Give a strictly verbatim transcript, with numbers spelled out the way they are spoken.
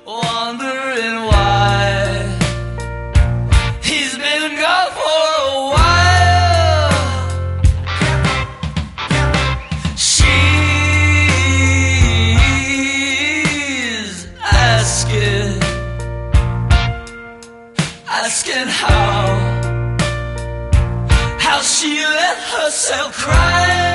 wondering why he's been gone for a while. She's asking, asking how, how she let herself cry.